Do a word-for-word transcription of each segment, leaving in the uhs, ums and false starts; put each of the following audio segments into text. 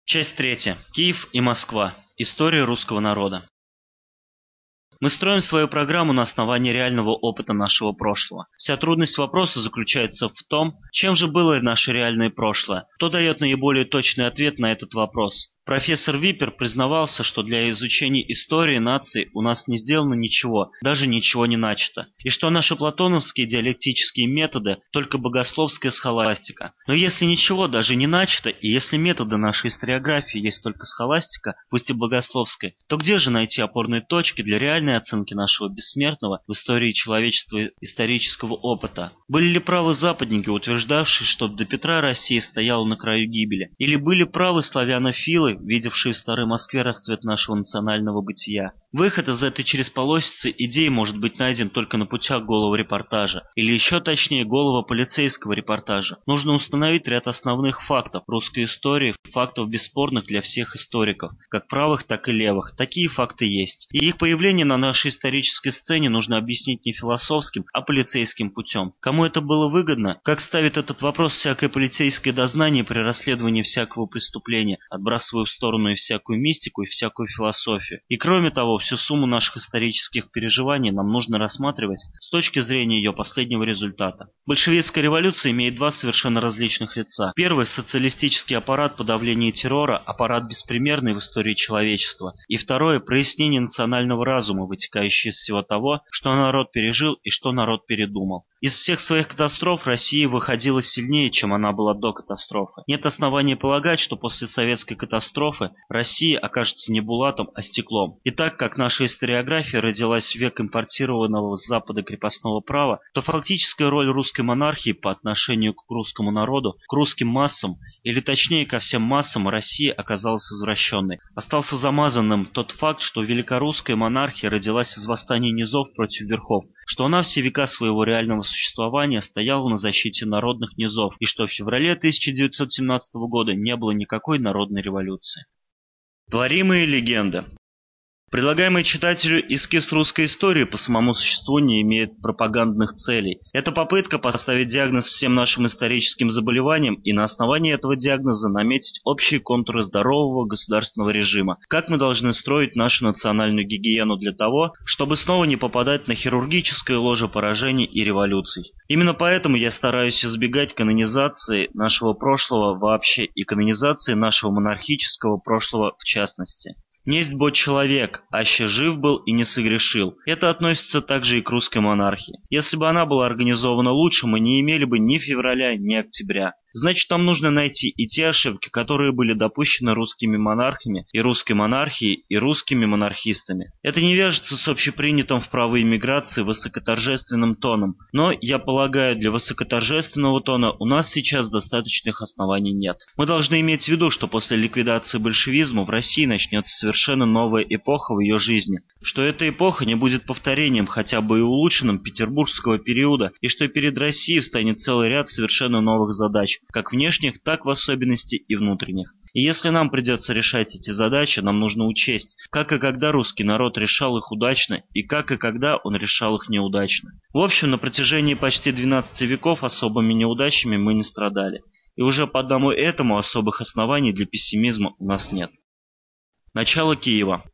Часть третья. Киев и Москва. История русского народа. Мы строим свою программу на основании реального опыта нашего прошлого. Вся трудность вопроса заключается в том, чем же было наше реальное прошлое. Кто дает наиболее точный ответ на этот вопрос? Профессор Випер признавался, что для изучения истории наций у нас не сделано ничего, даже ничего не начато, и что наши платоновские диалектические методы – только богословская схоластика. Но если ничего даже не начато, и если методы нашей историографии есть только схоластика, пусть и богословская, то где же найти опорные точки для реальной оценки нашего бессмертного в истории человечества исторического опыта? Были ли правы западники, утверждавшие, что до Петра Россия стояла на краю гибели? Или были правы славянофилы, видевшие в Старой Москве расцвет нашего национального бытия? Выход из этой чересполосицы идей может быть найден только на путях голого репортажа, или еще точнее голого полицейского репортажа. Нужно установить ряд основных фактов русской истории, фактов бесспорных для всех историков, как правых, так и левых. Такие факты есть. И их появление на нашей исторической сцене нужно объяснить не философским, а полицейским путем. Кому это было выгодно? Как ставит этот вопрос всякое полицейское дознание при расследовании всякого преступления, отбрасывая в сторону и всякую мистику, и всякую философию. И кроме того, всю сумму наших исторических переживаний нам нужно рассматривать с точки зрения ее последнего результата. Большевистская революция имеет два совершенно различных лица. Первый – социалистический аппарат подавления террора, аппарат беспримерный в истории человечества. И второе – прояснение национального разума, вытекающее из всего того, что народ пережил и что народ передумал. Из всех своих катастроф Россия выходила сильнее, чем она была до катастрофы. Нет оснований полагать, что после советской катастрофы Россия окажется не булатом, а стеклом. И так как наша историография родилась в век импортированного с Запада крепостного права, то фактическая роль русской монархии по отношению к русскому народу, к русским массам, или точнее ко всем массам, России оказалась извращенной. Остался замазанным тот факт, что великорусская монархия родилась из восстания низов против верхов, что она все века своего реального существования стояла на защите народных низов, и что в феврале тысяча девятьсот семнадцатого года не было никакой народной революции. Творимые легенды. Предлагаемый читателю эскиз русской истории по самому существу не имеет пропагандных целей. Это попытка поставить диагноз всем нашим историческим заболеваниям и на основании этого диагноза наметить общие контуры здорового государственного режима. Как мы должны строить нашу национальную гигиену для того, чтобы снова не попадать на хирургическое ложе поражений и революций. Именно поэтому я стараюсь избегать канонизации нашего прошлого вообще и канонизации нашего монархического прошлого в частности. «Несть бо человек, аще жив был и не согрешил». Это относится также и к русской монархии. Если бы она была организована лучше, мы не имели бы ни февраля, ни октября. Значит, нам нужно найти и те ошибки, которые были допущены русскими монархами, и русской монархией, и русскими монархистами. Это не вяжется с общепринятым в правой миграции высокоторжественным тоном, но, я полагаю, для высокоторжественного тона у нас сейчас достаточных оснований нет. Мы должны иметь в виду, что после ликвидации большевизма в России начнется совершенно новая эпоха в ее жизни, что эта эпоха не будет повторением хотя бы и улучшенным петербургского периода, и что перед Россией встанет целый ряд совершенно новых задач, как внешних, так в особенности и внутренних. И если нам придется решать эти задачи, нам нужно учесть, как и когда русский народ решал их удачно, и как и когда он решал их неудачно. В общем, на протяжении почти двенадцати веков особыми неудачами мы не страдали. И уже по одному этому особых оснований для пессимизма у нас нет. Начало Киева.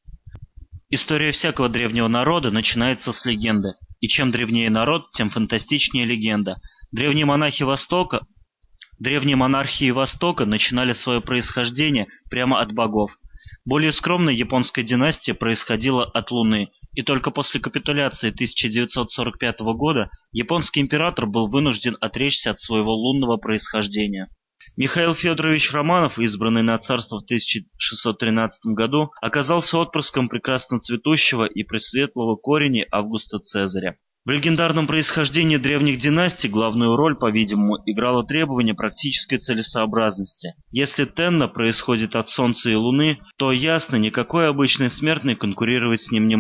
История всякого древнего народа начинается с легенды. И чем древнее народ, тем фантастичнее легенда. Древние монахи Востока Древние монархии Востока начинали свое происхождение прямо от богов. Более скромная японская династия происходила от Луны, и только после капитуляции тысяча девятьсот сорок пятого года японский император был вынужден отречься от своего лунного происхождения. Михаил Федорович Романов, избранный на царство в тысяча шестьсот тринадцатом году, оказался отпрыском прекрасно цветущего и пресветлого корени Августа Цезаря. В легендарном происхождении древних династий главную роль, по-видимому, играло требование практической целесообразности. Если Тенна происходит от Солнца и Луны, то ясно, никакой обычный смертный конкурировать с ним не может.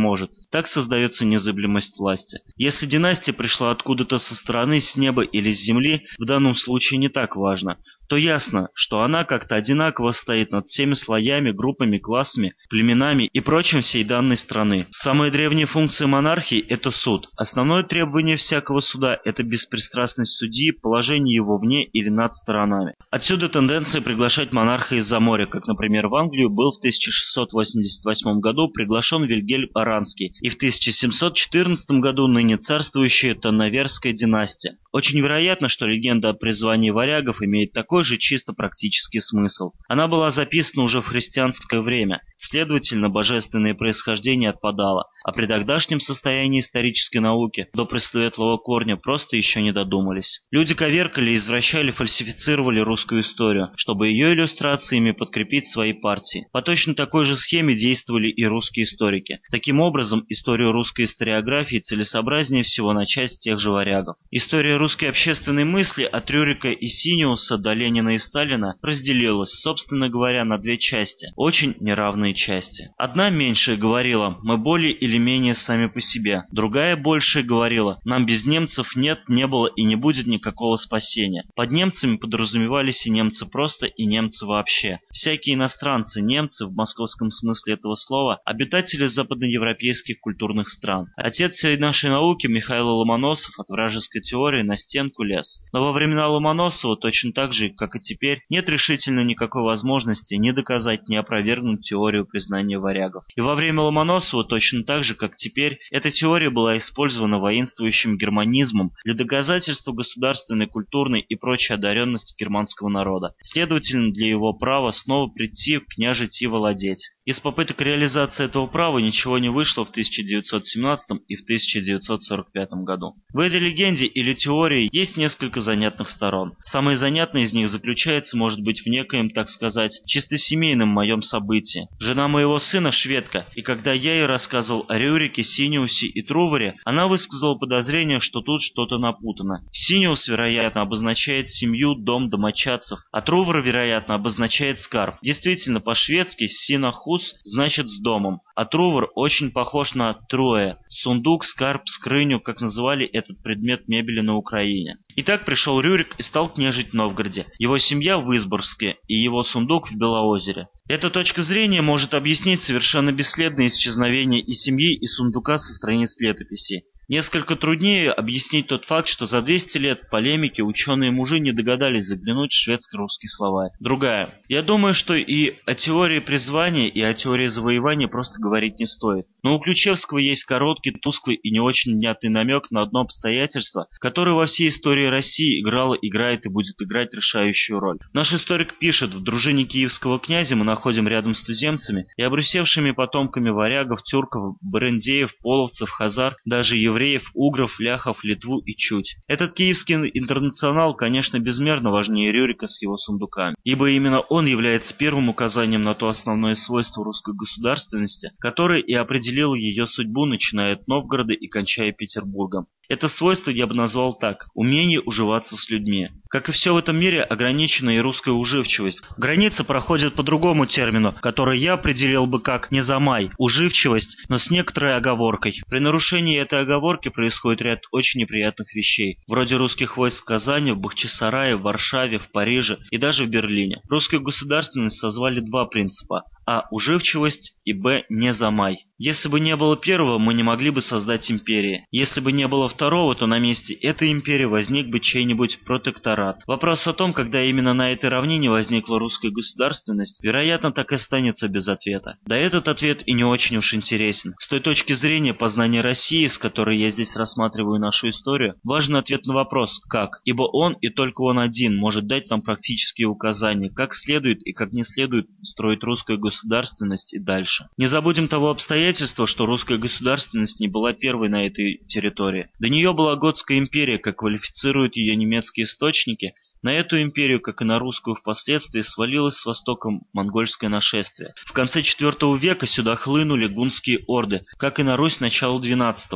Так создается незыблемость власти. Если династия пришла откуда-то со стороны, с неба или с земли, в данном случае не так важно, то ясно, что она как-то одинаково стоит над всеми слоями, группами, классами, племенами и прочим всей данной страны. Самая древняя функция монархии – это суд. Основное требование всякого суда – это беспристрастность судьи, положение его вне или над сторонами. Отсюда тенденция приглашать монарха из-за моря, как, например, в Англию был в тысяча шестьсот восемьдесят восьмом году приглашен Вильгельм Оранский, и в тысяча семьсот четырнадцатом году ныне царствующая Таннаверская династия. Очень вероятно, что легенда о призвании варягов имеет такой же чисто практический смысл. Она была записана уже в христианское время, следовательно, божественное происхождение отпадало, а при тогдашнем состоянии исторической науки до пресветлого корня просто еще не додумались. Люди коверкали, извращали, фальсифицировали русскую историю, чтобы ее иллюстрациями подкрепить свои партии. По точно такой же схеме действовали и русские историки. Таким образом, историю русской историографии целесообразнее всего начать с тех же варягов. История русской общественной мысли от Рюрика и Синиуса до Ленина и Сталина разделилась, собственно говоря, на две части, очень неравные части. Одна меньшая говорила: мы более или менее сами по себе. Другая большая говорила: нам без немцев нет, не было и не будет никакого спасения. Под немцами подразумевались и немцы просто, и немцы вообще. Всякие иностранцы, немцы в московском смысле этого слова, обитатели западноевропейских культурных стран. Отец всей нашей науки Михаил Ломоносов от вражеской теории на стенку лез. Но во времена Ломоносова, точно так же, как и теперь, нет решительно никакой возможности ни доказать, ни опровергнуть теорию признания варягов. И во время Ломоносова, точно так же, как теперь, эта теория была использована воинствующим германизмом для доказательства государственной, культурной и прочей одаренности германского народа. Следовательно, для его права снова прийти, княжить и владеть. Из попыток реализации этого права ничего не вышло в тысяча девятьсот семнадцатом и в тысяча девятьсот сорок пятом году. В этой легенде или теории есть несколько занятных сторон. Самое занятное из них заключается, может быть, в некоем, так сказать, чисто семейном моем событии. Жена моего сына шведка, и когда я ей рассказывал о Рюрике, Синиусе и Труворе, она высказала подозрение, что тут что-то напутано. Синиус, вероятно, обозначает семью, дом, домочадцев, а Трувор, вероятно, обозначает скарб. Действительно, по-шведски «синахус» значит «с домом», а Трувор очень похож на «труэ» – сундук, скарб, скрыню, как называли этот предмет мебели на Украине. Итак, пришел Рюрик и стал княжить в Новгороде, его семья в Изборске и его сундук в Белоозере. Эта точка зрения может объяснить совершенно бесследное исчезновение и семьи, и сундука со страниц летописей. Несколько труднее объяснить тот факт, что за двести лет полемики ученые-мужи не догадались заглянуть в шведско-русский словарь. Другая. Я думаю, что и о теории призвания, и о теории завоевания просто говорить не стоит. Но у Ключевского есть короткий, тусклый и не очень внятный намек на одно обстоятельство, которое во всей истории России играло, играет и будет играть решающую роль. Наш историк пишет: в дружине киевского князя мы находим рядом с туземцами и обрусевшими потомками варягов, тюрков, барандеев, половцев, хазар, даже евреев, угров, ляхов, Литву и чуть. Этот киевский интернационал, конечно, безмерно важнее Рюрика с его сундуками, ибо именно он является первым указанием на то основное свойство русской государственности, которое и определило ее судьбу, начиная от Новгорода и кончая Петербургом. Это свойство я бы назвал так – умение уживаться с людьми. Как и все в этом мире, ограничена и русская уживчивость. Граница проходит по другому термину, который я определил бы как «незамай» – уживчивость, но с некоторой оговоркой. При нарушении этой оговорки происходит ряд очень неприятных вещей, вроде русских войск в Казани, в Бахчисарае, в Варшаве, в Париже и даже в Берлине. Русскую государственность созвали два принципа – а. уживчивость и б. незамай. Если бы не было первого, мы не могли бы создать империи. Если бы не было второго, то на месте этой империи возник бы чей-нибудь протекторат. Вопрос о том, когда именно на этой равнине возникла русская государственность, вероятно, так и останется без ответа. Да этот ответ и не очень уж интересен. С той точки зрения познания России, с которой я здесь рассматриваю нашу историю, важен ответ на вопрос «как?», ибо он и только он один может дать нам практические указания, как следует и как не следует строить русскую государственность и дальше. Не забудем того обстоятельства, что русская государственность не была первой на этой территории. До нее была Готская империя, как квалифицируют ее немецкие источники. На эту империю, как и на русскую впоследствии, свалилось с востока монгольское нашествие. В конце четвёртого века сюда хлынули гунские орды, как и на Русь начала двенадцатого.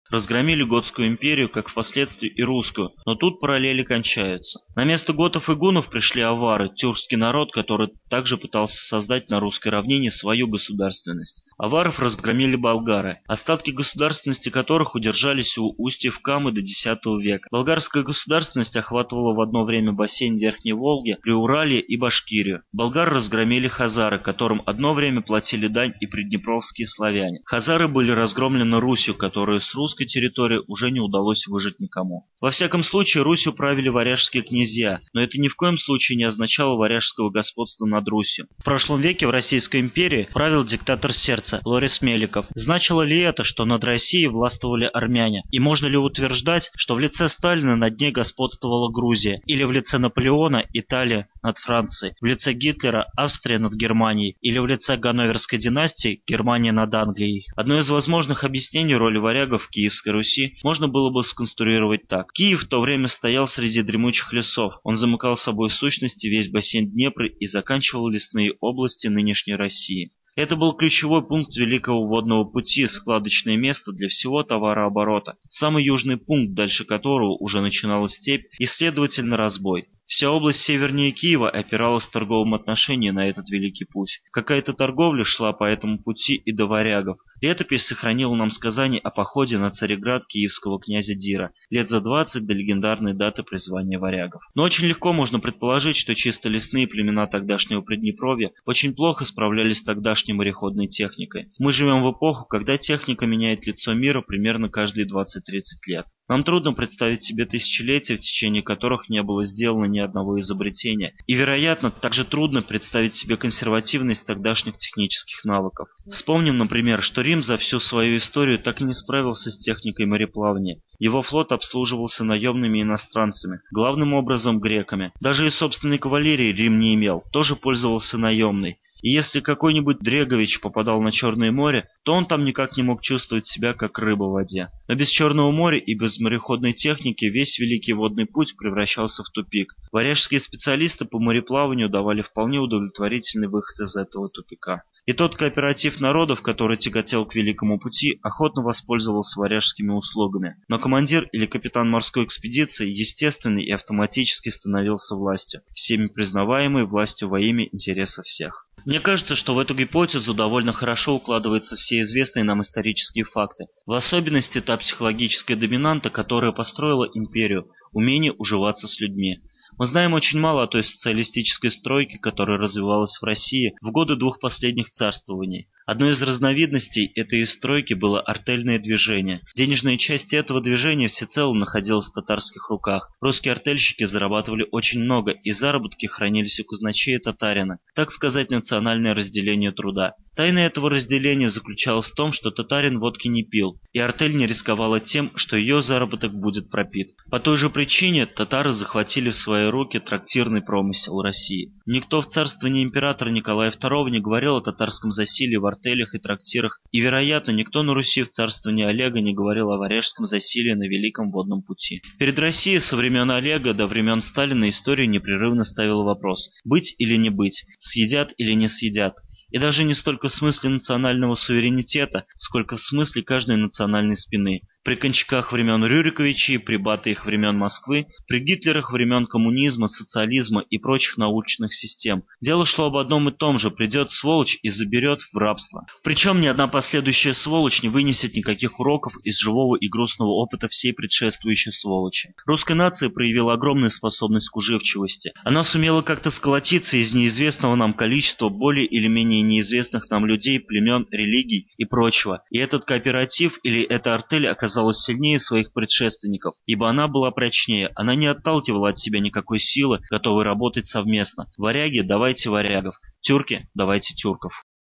разгромили Готскую империю, как впоследствии и русскую, но тут параллели кончаются. На место готов и гуннов пришли авары, тюркский народ, который также пытался создать на русской равнине свою государственность. Аваров разгромили болгары, остатки государственности которых удержались у устьев Камы до десятого века. Болгарская государственность охватывала в одно время бассейн Верхней Волги, Приуралье и Башкирию. Болгар разгромили хазары, которым одно время платили дань и приднепровские славяне. Хазары были разгромлены Русью, которую с русской территории уже не удалось выжить никому. Во всяком случае, Русью правили варяжские князья, но это ни в коем случае не означало варяжского господства над Русью. В прошлом веке в Российской империи правил диктатор сердца Лорис Меликов. Значило ли это, что над Россией властвовали армяне? И можно ли утверждать, что в лице Сталина над ней господствовала Грузия, или в лице Наполеона Италия над Францией, в лице Гитлера Австрия над Германией, или в лице Ганноверской династии Германия над Англией? Одно из возможных объяснений роли варягов в Киевской Руси можно было бы сконструировать так. Киев в то время стоял среди дремучих лесов. Он замыкал собой в сущности весь бассейн Днепра и заканчивал лесные области нынешней России. Это был ключевой пункт Великого водного пути, складочное место для всего товарооборота, самый южный пункт, дальше которого уже начиналась степь и, следовательно, разбой. Вся область севернее Киева опиралась в торговом отношении на этот великий путь. Какая-то торговля шла по этому пути и до варягов. Летопись сохранила нам сказание о походе на Цареград киевского князя Дира лет за двадцать до легендарной даты призвания варягов. Но очень легко можно предположить, что чисто лесные племена тогдашнего Приднепровья очень плохо справлялись с тогдашней мореходной техникой. Мы живем в эпоху, когда техника меняет лицо мира примерно каждые двадцать-тридцать лет. Нам трудно представить себе тысячелетия, в течение которых не было сделано ни одного изобретения. И, вероятно, также трудно представить себе консервативность тогдашних технических навыков. Вспомним, например, что Рим за всю свою историю так и не справился с техникой мореплавания. Его флот обслуживался наемными иностранцами, главным образом греками. Даже и собственной кавалерии Рим не имел, тоже пользовался наемной. И если какой-нибудь Дрегович попадал на Черное море, то он там никак не мог чувствовать себя как рыба в воде. Но без Черного моря и без мореходной техники весь Великий водный путь превращался в тупик. Варяжские специалисты по мореплаванию давали вполне удовлетворительный выход из этого тупика. И тот кооператив народов, который тяготел к Великому пути, охотно воспользовался варяжскими услугами. Но командир или капитан морской экспедиции естественно и автоматически становился властью, всеми признаваемой властью во имя интереса всех. Мне кажется, что в эту гипотезу довольно хорошо укладываются все известные нам исторические факты, в особенности та психологическая доминанта, которая построила империю, умение уживаться с людьми. Мы знаем очень мало о той социалистической стройке, которая развивалась в России в годы двух последних царствований. Одной из разновидностей этой стройки было артельное движение. Денежная часть этого движения всецело находилась в татарских руках. Русские артельщики зарабатывали очень много, и заработки хранились у казначея татарина. Так сказать, национальное разделение труда. Тайна этого разделения заключалась в том, что татарин водки не пил, и артель не рисковала тем, что ее заработок будет пропит. По той же причине татары захватили в свои руки трактирный промысел России. Никто в царствовании императора Николая второго не говорил о татарском засилье в артелях и трактирах, и, вероятно, никто на Руси в царствовании Олега не говорил о варяжском засилье на Великом водном пути. Перед Россией со времен Олега до времен Сталина история непрерывно ставила вопрос: быть или не быть, съедят или не съедят. И даже не столько в смысле национального суверенитета, сколько в смысле каждой национальной спины. При Кончаках времен Рюриковичей, при Батыях времен Москвы, при Гитлерах времен коммунизма, социализма и прочих научных систем. Дело шло об одном и том же: придет сволочь и заберет в рабство. Причем ни одна последующая сволочь не вынесет никаких уроков из живого и грустного опыта всей предшествующей сволочи. Русская нация проявила огромную способность к уживчивости. Она сумела как-то сколотиться из неизвестного нам количества более или менее неизвестных нам людей, племен, религий и прочего. И этот кооператив или эта артель оказалась сильнее своих предшественников, ибо она была прочнее, она не отталкивала от себя никакой силы, готовой работать совместно. Варяги, давайте варягов, тюрки, давайте тюрков.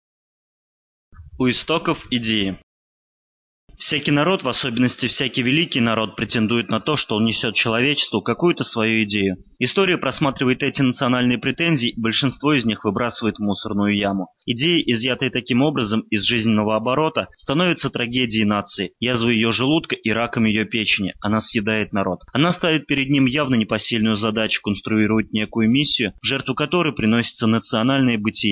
У истоков идеи. Всякий народ, в особенности всякий великий народ, претендует на то, что он несет человечеству какую-то свою идею. История просматривает эти национальные претензии, и большинство из них выбрасывает в мусорную яму. Идеи, изъятые таким образом из жизненного оборота, становятся трагедией нации, язвой ее желудка и раком ее печени. Она съедает народ. Она ставит перед ним явно непосильную задачу конструировать некую миссию, в жертву которой приносится национальное бытие.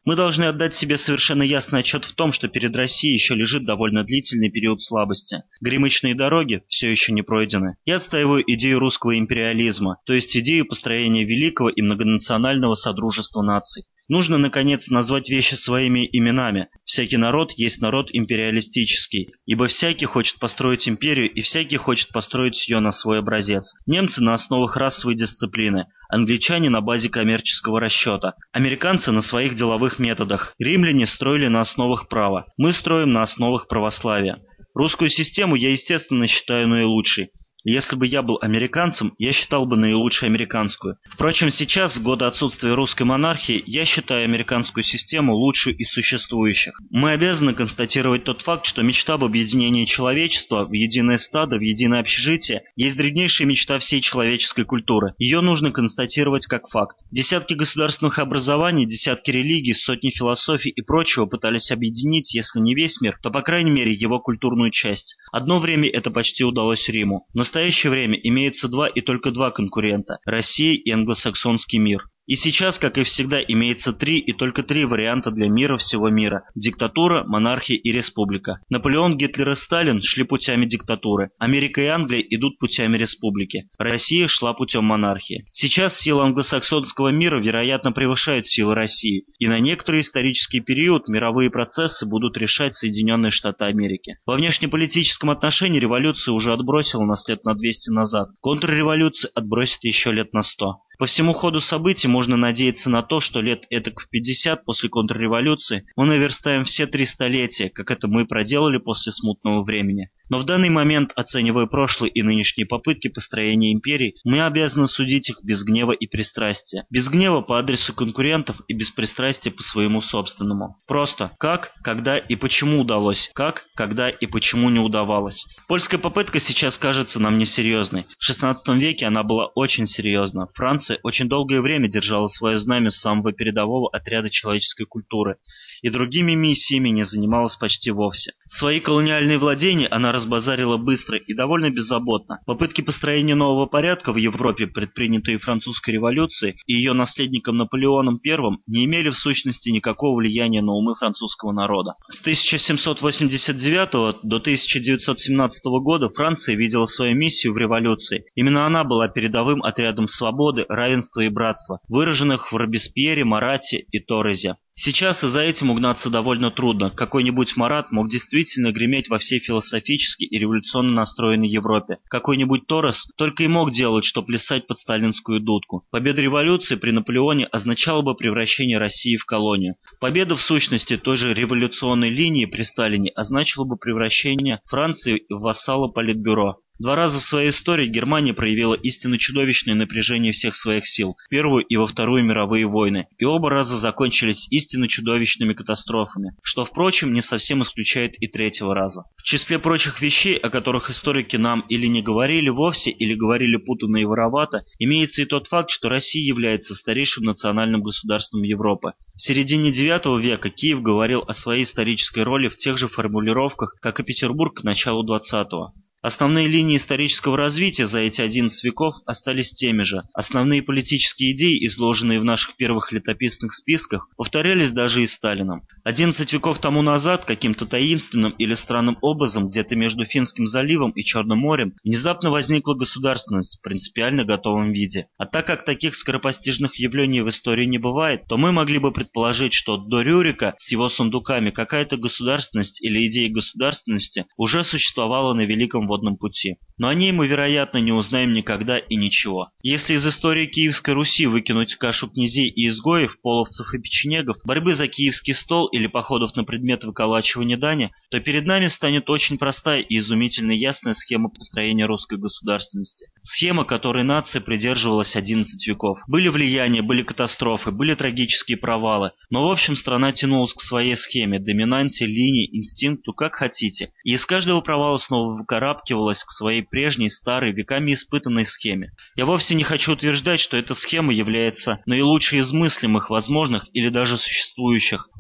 Мы должны отдать себе совершенно ясный отчет в том, что перед Россией еще лежит довольно длительный период слабости. Гремычные дороги все еще не пройдены. Я отстаиваю идею русского империализма, то есть идею построения великого и многонационального содружества наций. Нужно, наконец, назвать вещи своими именами. Всякий народ есть народ империалистический, ибо всякий хочет построить империю, и всякий хочет построить ее на свой образец. Немцы на основах расовой дисциплины, англичане на базе коммерческого расчета, американцы на своих деловых методах, римляне строили на основах права, мы строим на основах православия. Русскую систему я, естественно, считаю наилучшей. Если бы я был американцем, я считал бы наилучшую американскую. Впрочем, сейчас, в годы отсутствия русской монархии, я считаю американскую систему лучшей из существующих. Мы обязаны констатировать тот факт, что мечта об объединении человечества в единое стадо, в единое общежитие, есть древнейшая мечта всей человеческой культуры. Ее нужно констатировать как факт. Десятки государственных образований, десятки религий, сотни философий и прочего пытались объединить, если не весь мир, то, по крайней мере, его культурную часть. Одно время это почти удалось Риму. В настоящее время имеется два и только два конкурента – Россия и англосаксонский мир. И сейчас, как и всегда, имеется три и только три варианта для мира всего мира – диктатура, монархия и республика. Наполеон, Гитлер и Сталин шли путями диктатуры. Америка и Англия идут путями республики. Россия шла путем монархии. Сейчас силы англосаксонского мира, вероятно, превышают силы России. И на некоторый исторический период мировые процессы будут решать Соединенные Штаты Америки. Во внешнеполитическом отношении революция уже отбросила нас лет на двести назад. Контрреволюция отбросит еще лет на сто. По всему ходу событий можно надеяться на то, что лет этак в пятьдесят после контрреволюции мы наверстаем все три столетия, как это мы проделали после смутного времени. Но в данный момент, оценивая прошлые и нынешние попытки построения империй, мы обязаны судить их без гнева и пристрастия. Без гнева по адресу конкурентов и без пристрастия по своему собственному. Просто как, когда и почему удалось, как, когда и почему не удавалось. Польская попытка сейчас кажется нам несерьезной. В шестнадцатом веке она была очень серьезна. Франция очень долгое время держала свое знамя самого передового отряда человеческой культуры и другими миссиями не занималась почти вовсе. Свои колониальные владения она разбазарила быстро и довольно беззаботно. Попытки построения нового порядка в Европе, предпринятые французской революцией и ее наследником Наполеоном Первым, не имели в сущности никакого влияния на умы французского народа. С тысяча семьсот восемьдесят девятого до тысяча девятьсот семнадцатого года Франция видела свою миссию в революции. Именно она была передовым отрядом свободы, равенства и братства, выраженных в Робеспьере, Марате и Торрезе. Сейчас и за этим угнаться довольно трудно. Какой-нибудь Марат мог действительно греметь во всей философически и революционно настроенной Европе. Какой-нибудь Торрес только и мог делать, что плясать под сталинскую дудку. Победа революции при Наполеоне означала бы превращение России в колонию. Победа в сущности той же революционной линии при Сталине означала бы превращение Франции в вассала Политбюро. Два раза в своей истории Германия проявила истинно чудовищное напряжение всех своих сил в Первую и во Вторую мировые войны, и оба раза закончились истинно чудовищными катастрофами, что, впрочем, не совсем исключает и третьего раза. В числе прочих вещей, о которых историки нам или не говорили вовсе, или говорили путанно и воровато, имеется и тот факт, что Россия является старейшим национальным государством Европы. В середине девятого века Киев говорил о своей исторической роли в тех же формулировках, как и Петербург к началу двадцатого. Основные линии исторического развития за эти одиннадцать веков остались теми же. Основные политические идеи, изложенные в наших первых летописных списках, повторялись даже и Сталином. одиннадцать веков тому назад, каким-то таинственным или странным образом, где-то между Финским заливом и Черным морем, внезапно возникла государственность в принципиально готовом виде. А так как таких скоропостижных явлений в истории не бывает, то мы могли бы предположить, что до Рюрика с его сундуками какая-то государственность или идея государственности уже существовала на Великом водном пути. Но о ней мы, вероятно, не узнаем никогда и ничего. Если из истории Киевской Руси выкинуть кашу князей и изгоев, половцев и печенегов, борьбы за киевский стол или походов на предмет выколачивания дани, то перед нами станет очень простая и изумительно ясная схема построения русской государственности. Схема, которой нация придерживалась одиннадцать веков. Были влияния, были катастрофы, были трагические провалы, но в общем страна тянулась к своей схеме, доминанте, линии, инстинкту, как хотите, и из каждого провала снова выкарабкивалась к своей прежней, старой, веками испытанной схеме. Я вовсе не хочу утверждать, что эта схема является наилучшей из мыслимых, возможных или даже существующих. Очень большое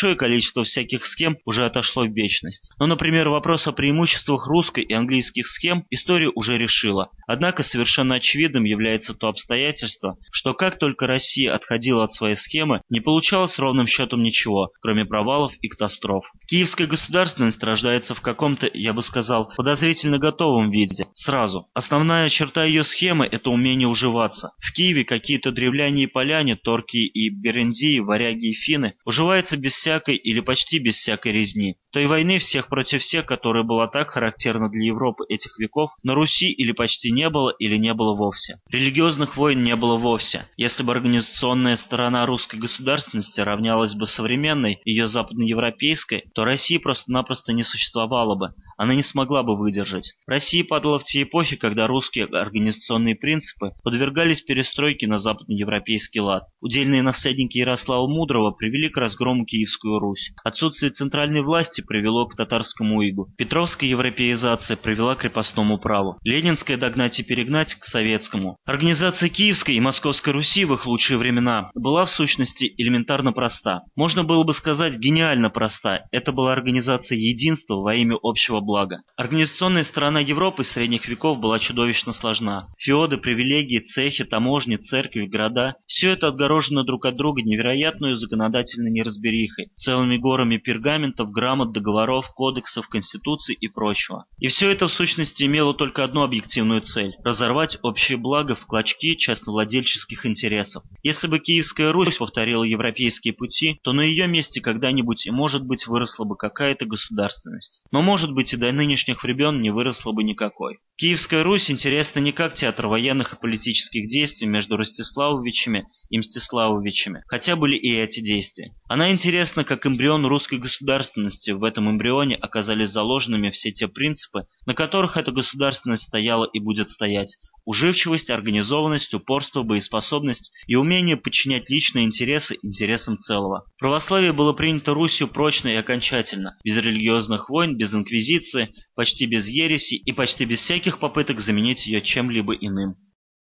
Большое количество всяких схем уже отошло в вечность. Но, например, вопрос о преимуществах русской и английских схем история уже решила. Однако совершенно очевидным является то обстоятельство, что как только Россия отходила от своей схемы, не получалось ровным счетом ничего, кроме провалов и катастроф. Киевская государственность рождается в каком-то, я бы сказал, подозрительно готовом виде, сразу. Основная черта ее схемы – это умение уживаться. В Киеве какие-то древляне и поляне, торки и берендии, варяги и финны уживаются без всякой или почти без всякой резни. Той войны всех против всех, которая была так характерна для Европы этих веков, на Руси или почти не было, или не было вовсе. Религиозных войн не было вовсе. Если бы организационная сторона русской государственности равнялась бы современной, ее западноевропейской, то России просто-напросто не существовало бы. Она не смогла бы выдержать. Россия падала в те эпохи, когда русские организационные принципы подвергались перестройке на западноевропейский лад. Удельные наследники Ярослава Мудрого привели к разгрому Киевскую Русь. Отсутствие центральной власти привело к татарскому игу. Петровская европеизация привела к крепостному праву. Ленинская догнать и перегнать к советскому. Организация Киевской и Московской Руси в их лучшие времена была в сущности элементарно проста. Можно было бы сказать гениально проста. Это была организация единства во имя общего блага. Организационная сторона Европы средних веков была чудовищно сложна. Феоды, привилегии, цехи, таможни, церкви, города – все это отгорожено друг от друга невероятную законодательной неразберихой, целыми горами пергаментов, грамот, договоров, кодексов, конституций и прочего. И все это в сущности имело только одну объективную цель – разорвать общее благо в клочки частновладельческих интересов. Если бы Киевская Русь повторила европейские пути, то на ее месте когда-нибудь и может быть выросла бы какая-то государственность. Но может быть и до нынешних времен не выросла бы никакой. Киевская Русь интересна не как театр военных и политических действий между Ростиславовичами и Мстиславовичами, хотя были и эти действия. Она интересна как эмбрион русской государственности. В этом эмбрионе оказались заложенными все те принципы, на которых эта государственность стояла и будет стоять. Уживчивость, организованность, упорство, боеспособность и умение подчинять личные интересы интересам целого. Православие было принято Русью прочно и окончательно, без религиозных войн, без инквизиции, почти без ереси и почти без всяких попыток заменить ее чем-либо иным.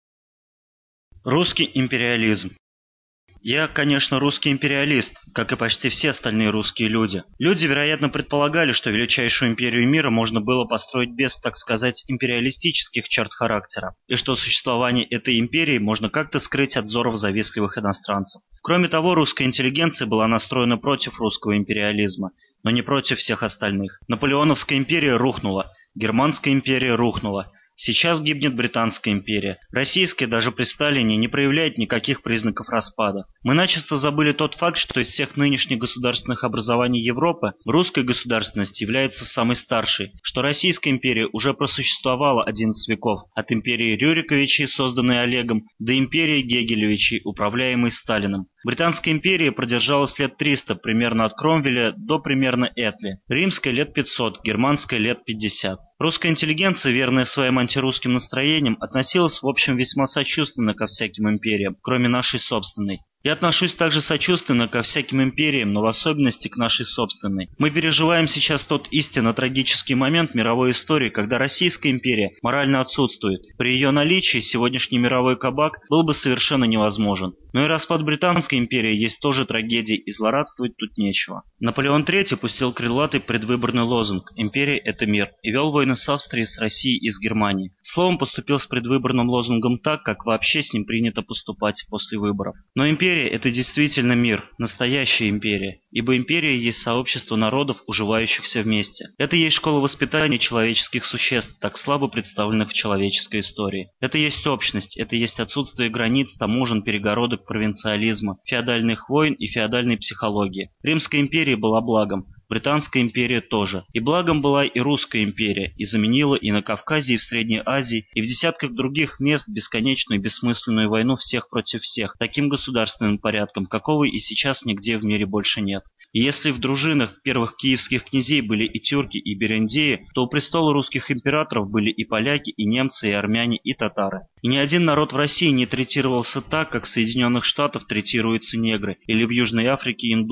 Русский империализм. Я, конечно, русский империалист, как и почти все остальные русские люди. Люди, вероятно, предполагали, что величайшую империю мира можно было построить без, так сказать, империалистических черт характера, и что существование этой империи можно как-то скрыть от взоров завистливых иностранцев. Кроме того, русская интеллигенция была настроена против русского империализма, но не против всех остальных. Наполеоновская империя рухнула, Германская империя рухнула. Сейчас гибнет Британская империя. Российская даже при Сталине не проявляет никаких признаков распада. Мы начисто забыли тот факт, что из всех нынешних государственных образований Европы русская государственность является самой старшей, что Российская империя уже просуществовала одиннадцать веков, от империи Рюриковичей, созданной Олегом, до империи Гегелевичей, управляемой Сталином. Британская империя продержалась лет триста, примерно от Кромвеля до примерно Этли. Римская лет пятьсот, германская лет пятьдесят. Русская интеллигенция, верная своим антирусским настроениям, относилась в общем весьма сочувственно ко всяким империям, кроме нашей собственной. Я отношусь также сочувственно ко всяким империям, но в особенности к нашей собственной. Мы переживаем сейчас тот истинно трагический момент мировой истории, когда Российская империя морально отсутствует. При ее наличии сегодняшний мировой кабак был бы совершенно невозможен. Но и распад Британской империи есть тоже трагедия, и злорадствовать тут нечего. Наполеон третий пустил крылатый предвыборный лозунг «Империя – это мир» и вел войны с Австрией, с Россией и с Германией. Словом, поступил с предвыборным лозунгом так, как вообще с ним принято поступать после выборов. Но империя Империя – это действительно мир, настоящая империя, ибо империя есть сообщество народов, уживающихся вместе. Это есть школа воспитания человеческих существ, так слабо представленных в человеческой истории. Это есть общность, это есть отсутствие границ, таможен, перегородок, провинциализма, феодальных войн и феодальной психологии. Римская империя была благом. Британская империя тоже. И благом была и Русская империя, и заменила и на Кавказе, и в Средней Азии, и в десятках других мест бесконечную и бессмысленную войну всех против всех, таким государственным порядком, какого и сейчас нигде в мире больше нет. И если в дружинах первых киевских князей были и тюрки, и берендеи, то у престола русских императоров были и поляки, и немцы, и армяне, и татары. И ни один народ в России не третировался так, как в Соединенных Штатах третируются негры, или в Южной Африке индусы,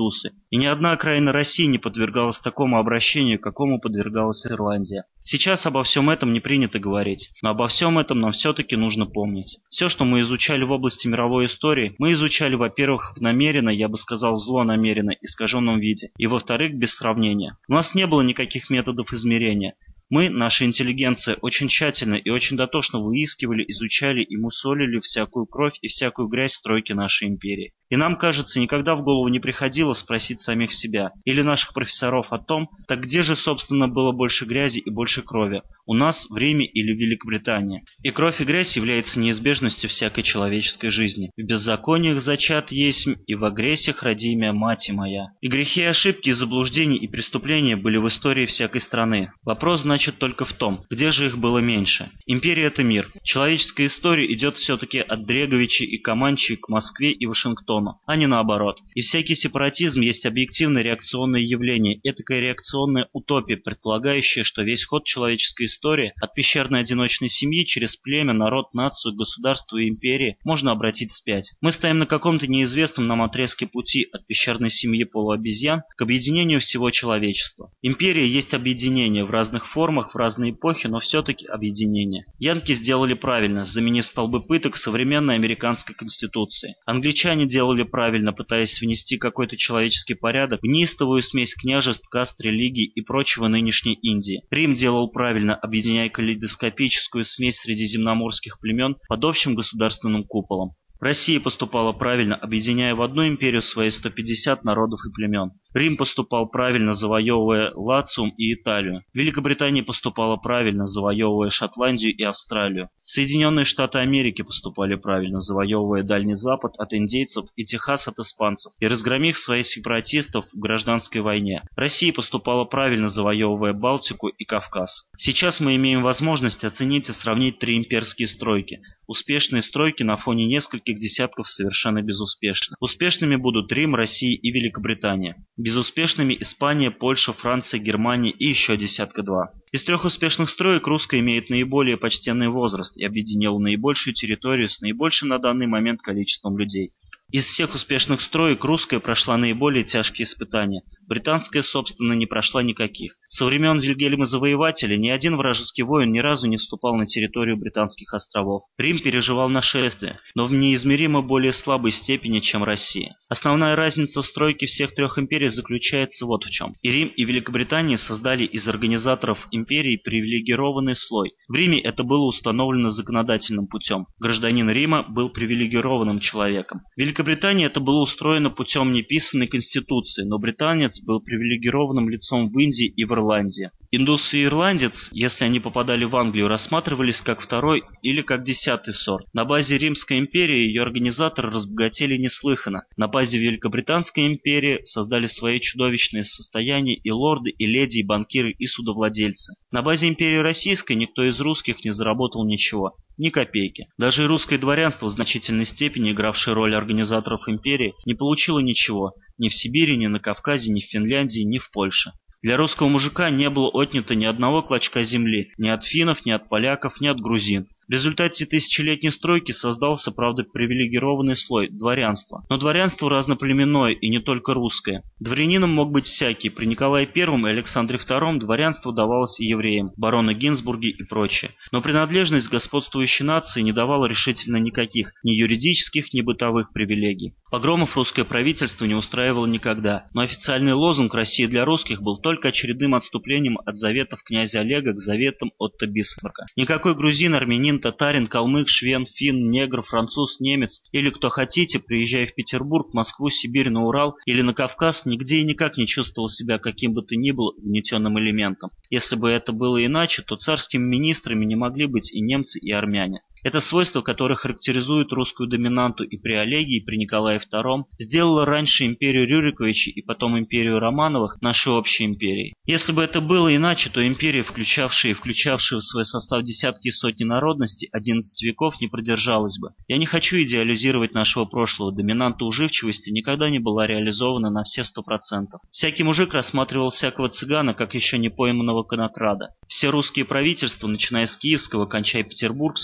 И ни одна окраина России не подвергалась такому обращению, какому подвергалась Ирландия. Сейчас обо всем этом не принято говорить, но обо всем этом нам все-таки нужно помнить. Все, что мы изучали в области мировой истории, мы изучали, во-первых, в намеренно, я бы сказал, злонамеренно искаженном виде, и, во-вторых, без сравнения. У нас не было никаких методов измерения. Мы, наша интеллигенция, очень тщательно и очень дотошно выискивали, изучали и мусолили всякую кровь и всякую грязь стройки нашей империи. И нам, кажется, никогда в голову не приходило спросить самих себя или наших профессоров о том, так где же, собственно, было больше грязи и больше крови, у нас, в Риме или в Великобритании. И кровь и грязь является неизбежностью всякой человеческой жизни. В беззакониях зачат есмь, и в агрессиях роди имя мати моя. И грехи, и ошибки, и заблуждения, и преступления были в истории всякой страны. Вопрос, значит, только в том, где же их было меньше. Империя – это мир. Человеческая история идет все-таки от Дреговича и Команчи к Москве и Вашингтону, а не наоборот. И всякий сепаратизм есть объективное реакционное явление, этакая реакционная утопия, предполагающая, что весь ход человеческой истории от пещерной одиночной семьи через племя, народ, нацию, государство и империи можно обратить вспять. Мы стоим на каком-то неизвестном нам отрезке пути от пещерной семьи полуобезьян к объединению всего человечества. Империя есть объединение в разных формах, в разные эпохи, но все-таки объединение. Янки сделали правильно, заменив столбы пыток современной американской конституции. Англичане делали правильно, пытаясь внести какой-то человеческий порядок в неистовую смесь княжеств, каст, религий и прочего нынешней Индии. Рим делал правильно, объединяя калейдоскопическую смесь средиземноморских племен под общим государственным куполом. Россия поступала правильно, объединяя в одну империю свои сто пятьдесят народов и племен. Рим поступал правильно, завоевывая Лациум и Италию. Великобритания поступала правильно, завоевывая Шотландию и Австралию. Соединенные Штаты Америки поступали правильно, завоевывая Дальний Запад от индейцев и Техас от испанцев, и разгромив своих сепаратистов в гражданской войне. Россия поступала правильно, завоевывая Балтику и Кавказ. Сейчас мы имеем возможность оценить и сравнить три имперские стройки. Успешные стройки на фоне нескольких десятков совершенно безуспешных. Успешными будут Рим, Россия и Великобритания. Безуспешными Испания, Польша, Франция, Германия и еще десятка-два. Из трех успешных строек русская имеет наиболее почтенный возраст и объединила наибольшую территорию с наибольшим на данный момент количеством людей. Из всех успешных строек русская прошла наиболее тяжкие испытания. Британская, собственно, не прошла никаких. Со времен Вильгельма Завоевателя ни один вражеский воин ни разу не вступал на территорию Британских островов. Рим переживал нашествие, но в неизмеримо более слабой степени, чем Россия. Основная разница в стройке всех трех империй заключается вот в чем. И Рим, и Великобритания создали из организаторов империи привилегированный слой. В Риме это было установлено законодательным путем. Гражданин Рима был привилегированным человеком. В Великобритании это было устроено путем неписанной конституции, но британец был привилегированным лицом в Индии и в Ирландии. Индус и ирландец, если они попадали в Англию, рассматривались как второй или как десятый сорт. На базе Римской империи ее организаторы разбогатели неслыханно. На базе Великобританской империи создали свои чудовищные состояния и лорды, и леди, и банкиры, и судовладельцы. На базе империи Российской никто из русских не заработал ничего. Ни копейки. Даже и русское дворянство, в значительной степени игравшее роль организаторов империи, не получило ничего. Ни в Сибири, ни на Кавказе, ни в Финляндии, ни в Польше. Для русского мужика не было отнято ни одного клочка земли, ни от финнов, ни от поляков, ни от грузин. В результате тысячелетней стройки создался, правда, привилегированный слой – дворянство. Но дворянство разноплеменное и не только русское. Дворянином мог быть всякий. При Николае Первом и Александре Втором дворянство давалось и евреям, бароны Гинзбурги и прочее. Но принадлежность господствующей нации не давала решительно никаких ни юридических, ни бытовых привилегий. Погромов русское правительство не устраивало никогда, но официальный лозунг «Россия для русских» был только очередным отступлением от заветов князя Олега к заветам Отто Бисмарка. Никакой грузин, армянин, татарин, калмык, швен, финн, негр, француз, немец или кто хотите, приезжая в Петербург, Москву, Сибирь, на Урал или на Кавказ, нигде и никак не чувствовал себя каким бы то ни было угнетенным элементом. Если бы это было иначе, то царскими министрами не могли быть и немцы, и армяне. Это свойство, которое характеризует русскую доминанту и при Олеге, и при Николае Втором, сделало раньше империю Рюриковичей и потом империю Романовых нашей общей империей. Если бы это было иначе, то империя, включавшая и включавшая в свой состав десятки и сотни народностей, одиннадцать веков не продержалась бы. Я не хочу идеализировать нашего прошлого. Доминанта уживчивости никогда не была реализована на все сто процентов. Всякий мужик рассматривал всякого цыгана как еще не пойманного конокрада. Все русские правительства, начиная с киевского, кончая петербургским,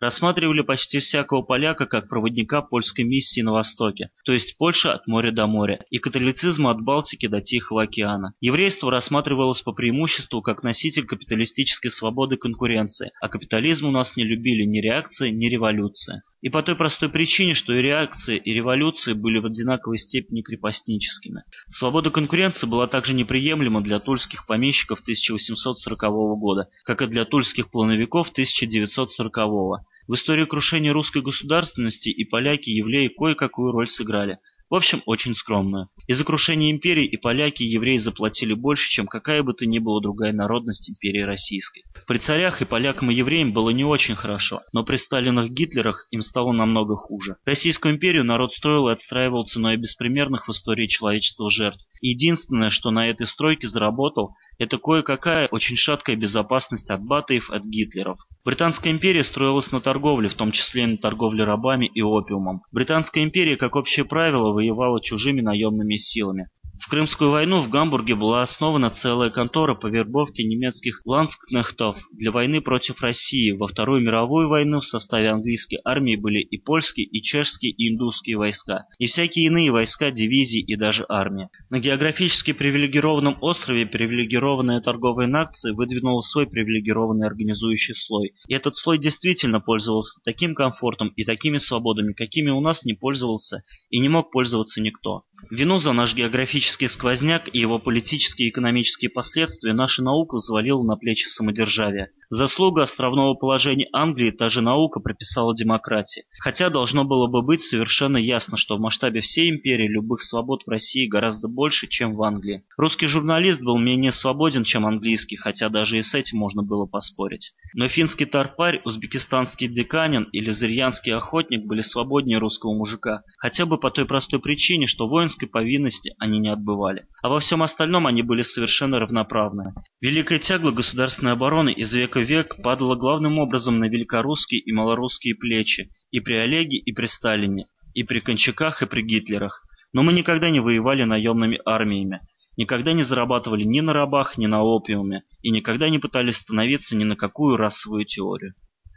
рассматривали почти всякого поляка как проводника польской миссии на Востоке, то есть Польша от моря до моря, и католицизма от Балтики до Тихого океана. Еврейство рассматривалось по преимуществу как носитель капиталистической свободы конкуренции, а капитализм у нас не любили ни реакции, ни революции. И по той простой причине, что и реакции, и революции были в одинаковой степени крепостническими. Свобода конкуренции была также неприемлема для тульских помещиков тысяча восемьсот сорокового года, как и для тульских плановиков тысяча девятьсот сорокового. В истории крушения русской государственности и поляки, евреи кое-какую роль сыграли. В общем, очень скромную. Из-за крушения империи и поляки, и евреи заплатили больше, чем какая бы то ни была другая народность империи российской. При царях и полякам, и евреям было не очень хорошо, но при Сталинах Гитлерах им стало намного хуже. Российскую империю народ строил и отстраивал ценой беспримерных в истории человечества жертв. И единственное, что на этой стройке заработал, это кое-какая очень шаткая безопасность от батыев, от гитлеров. Британская империя строилась на торговле, в том числе и на торговле рабами и опиумом. Британская империя, как общее правило, воевала чужими наемными силами. В Крымскую войну в Гамбурге была основана целая контора по вербовке немецких ландскнехтов для войны против России. Во Вторую мировую войну в составе английской армии были и польские, и чешские, и индусские войска, и всякие иные войска, дивизии и даже армия. На географически привилегированном острове привилегированная торговая нация выдвинула свой привилегированный организующий слой. И этот слой действительно пользовался таким комфортом и такими свободами, какими у нас не пользовался и не мог пользоваться никто. Вину за наш географический сквозняк и его политические и экономические последствия наша наука взвалила на плечи самодержавия. Заслуга островного положения Англии та же наука прописала демократии. Хотя должно было бы быть совершенно ясно, что в масштабе всей империи любых свобод в России гораздо больше, чем в Англии. Русский журналист был менее свободен, чем английский, хотя даже и с этим можно было поспорить. Но финский тарпарь, узбекистанский деканин или зырьянский охотник были свободнее русского мужика, хотя бы по той простой причине, что воинской повинности они не отбывали. А во всем остальном они были совершенно равноправны. Великая тягла государственной обороны из века в век падала главным образом на великорусские и малорусские плечи, и при Олеге, и при Сталине, и при Кончаках, и при Гитлерах. Но мы никогда не воевали наемными армиями, никогда не зарабатывали ни на рабах, ни на опиуме, и никогда не пытались становиться ни на какую расовую теорию.